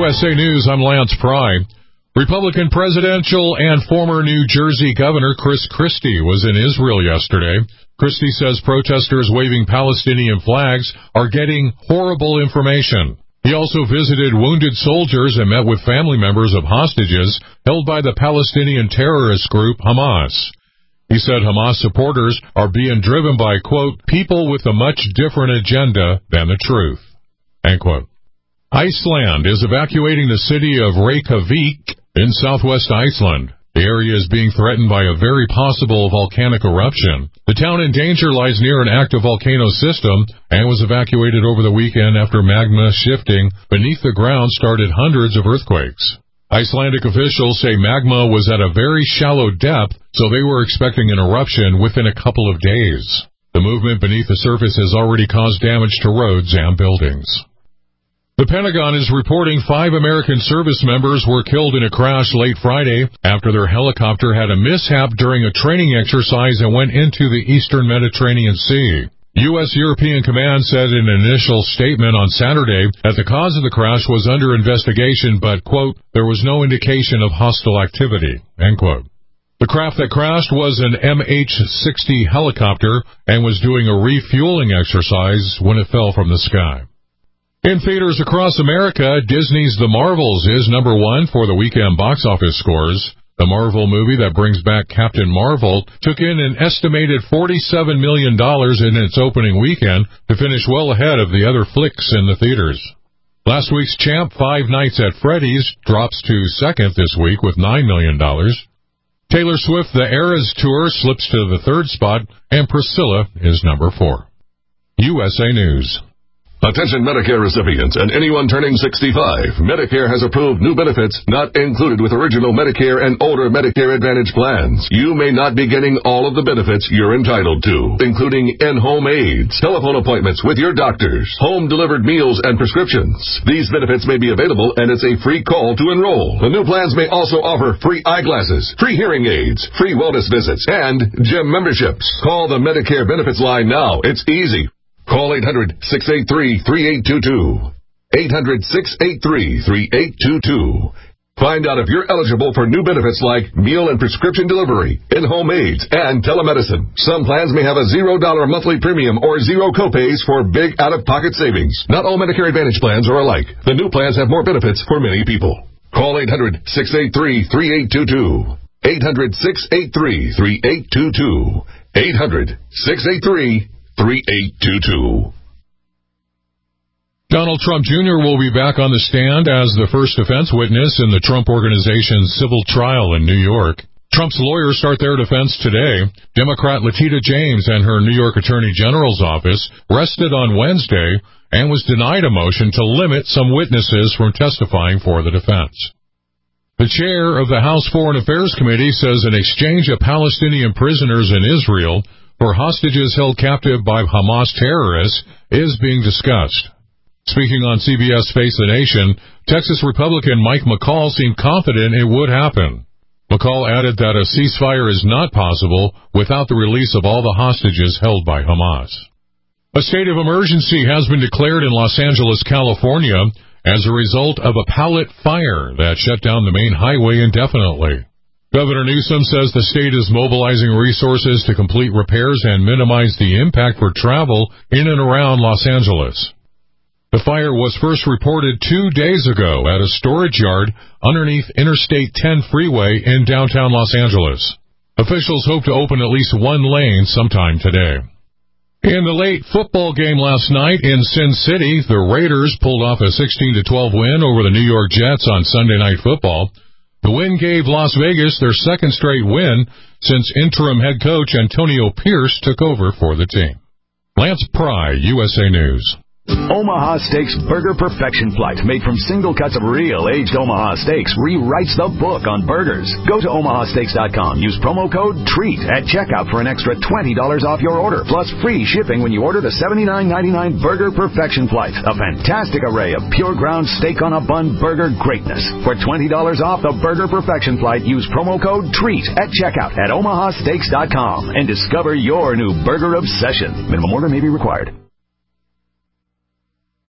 USA News, I'm Lance Pry. Republican presidential and former New Jersey Governor Chris Christie was in Israel yesterday. Christie says protesters waving Palestinian flags are getting horrible information. He also visited wounded soldiers and met with family members of hostages held by the Palestinian terrorist group Hamas. He said Hamas supporters are being driven by, quote, people with a much different agenda than the truth, end quote. Iceland is evacuating the city of Reykjavik in southwest Iceland. The area is being threatened by a very possible volcanic eruption. The town in danger lies near an active volcano system and was evacuated over the weekend after magma shifting beneath the ground started hundreds of earthquakes. Icelandic officials say magma was at a very shallow depth, so they were expecting an eruption within a couple of days. The movement beneath the surface has already caused damage to roads and buildings. The Pentagon is reporting 5 American service members were killed in a crash late Friday after their helicopter had a mishap during a training exercise and went into the eastern Mediterranean Sea. U.S. European Command said in an initial statement on Saturday that the cause of the crash was under investigation, but, quote, there was no indication of hostile activity, end quote. The craft that crashed was an MH-60 helicopter and was doing a refueling exercise when it fell from the sky. In theaters across America, Disney's The Marvels is number 1 for the weekend box office scores. The Marvel movie that brings back Captain Marvel took in an estimated $47 million in its opening weekend to finish well ahead of the other flicks in the theaters. Last week's champ, Five Nights at Freddy's, drops to second this week with $9 million. Taylor Swift, The Eras Tour, slips to the 3rd spot, and Priscilla is number 4. USA News. Attention Medicare recipients and anyone turning 65. Medicare has approved new benefits not included with original Medicare and older Medicare Advantage plans. You may not be getting all of the benefits you're entitled to, including in-home aids, telephone appointments with your doctors, home-delivered meals and prescriptions. These benefits may be available and it's a free call to enroll. The new plans may also offer free eyeglasses, free hearing aids, free wellness visits, and gym memberships. Call the Medicare Benefits line now. It's easy. Call 800-683-3822. 800-683-3822. Find out if you're eligible for new benefits like meal and prescription delivery, in-home aids, and telemedicine. Some plans may have a $0 monthly premium or zero copays for big out-of-pocket savings. Not all Medicare Advantage plans are alike. The new plans have more benefits for many people. Call 800-683-3822. 800-683-3822. 800-683-3822. 3822. Donald Trump Jr. will be back on the stand as the first defense witness in the Trump Organization's civil trial in New York. Trump's lawyers start their defense today. Democrat Letitia James and her New York Attorney General's office rested on Wednesday and was denied a motion to limit some witnesses from testifying for the defense. The chair of the House Foreign Affairs Committee says an exchange of Palestinian prisoners in Israel for hostages held captive by Hamas terrorists is being discussed. Speaking on CBS Face the Nation, Texas Republican Mike McCall seemed confident it would happen. McCall added that a ceasefire is not possible without the release of all the hostages held by Hamas. A state of emergency has been declared in Los Angeles, California, as a result of a pallet fire that shut down the main highway indefinitely. Governor Newsom says the state is mobilizing resources to complete repairs and minimize the impact for travel in and around Los Angeles. The fire was first reported 2 days ago at a storage yard underneath Interstate 10 freeway in downtown Los Angeles. Officials hope to open at least one lane sometime today. In the late football game last night in Sin City, the Raiders pulled off a 16-12 win over the New York Jets on Sunday Night Football. The win gave Las Vegas their second straight win since interim head coach Antonio Pierce took over for the team. Lance Pry, USA News. Omaha Steaks Burger Perfection Flight, made from single cuts of real aged Omaha steaks, rewrites the book on burgers. Go to omahasteaks.com. Use promo code TREAT at checkout for an extra $20 off your order, plus free shipping when you order the $79.99 Burger Perfection Flight. A fantastic array of pure ground steak on a bun burger greatness. For $20 off the Burger Perfection Flight, use promo code TREAT at checkout at omahasteaks.com and discover your new burger obsession. Minimum order may be required.